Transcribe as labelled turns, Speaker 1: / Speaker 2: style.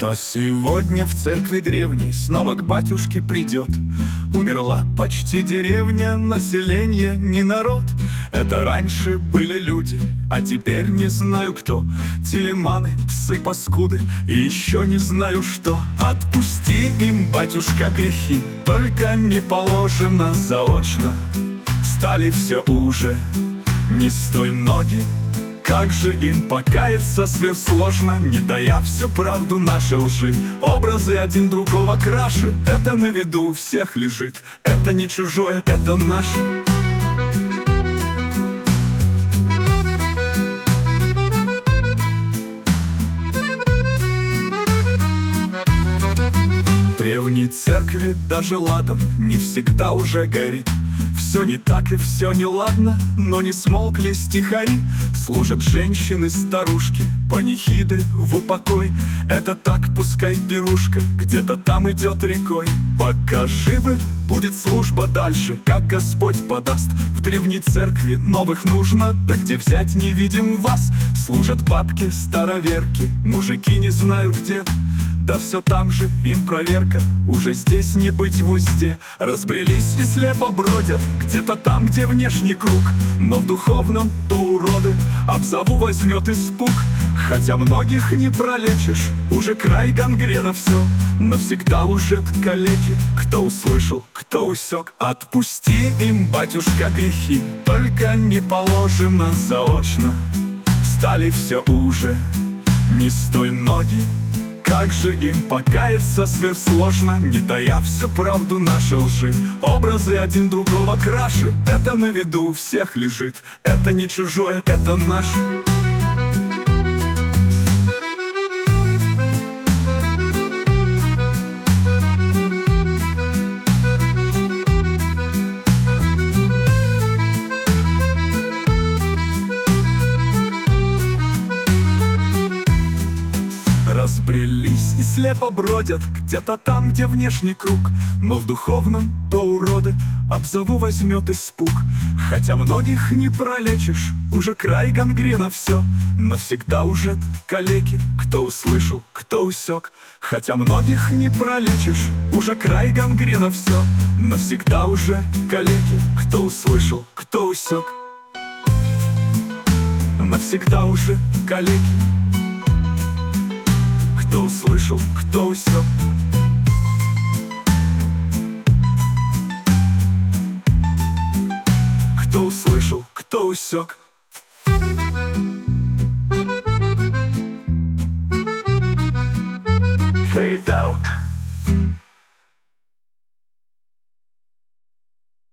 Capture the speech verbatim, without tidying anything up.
Speaker 1: Кто сегодня в церкви древней снова к батюшке придет? Умерла почти деревня, население не народ. Это раньше были люди, а теперь не знаю кто. Телеманы, псы-паскуды и еще не знаю что. Отпусти им, батюшка, грехи, только не положено заочно. Стали все уже, не стой ноги. Как же им покаяться сверхсложно, не дая всю правду нашей лжи. Образы один другого краше, это на виду у всех лежит. Это не чужое, это наше. В древней церкви даже ладом не всегда уже горит. Все не так и все неладно, но не смолкли стихари. Служат женщины, старушки, панихиды в упокой. Это так, пускай пирушка где-то там идет рекой. Пока живы, будет служба дальше, как Господь подаст. В древней церкви новых нужно, да где взять не видим вас. Служат бабки, староверки, мужики не знаю где. Да все там же, им проверка, уже здесь не быть в узде. Разбрелись и слепо бродят, где-то там, где внешний круг. Но в духовном то уроды, обзову возьмет испуг. Хотя многих не пролечишь, уже край гангрена все. Навсегда уже калеки, кто услышал, кто усек. Отпусти им, батюшка, грехи, только не положено заочно. Стали все уже, не стой ноги. Как же им покаяться сверхсложно, не дая всю правду нашей лжи. Образы один другого краше, это на виду у всех лежит. Это не чужое, это наше. Разбрелись и слепо бродят, где-то там, где внешний круг. Но в духовном то уроды, обзову возьмет испуг. Хотя многих не пролечишь, уже край гангрена все. Навсегда уже калеки, кто услышал, кто усек. Хотя многих не пролечишь, уже край гангрена все. Навсегда уже калеки, кто услышал, кто усек. Навсегда уже калеки, кто услышал, кто усек. Кто услышал, кто усек. Fade out.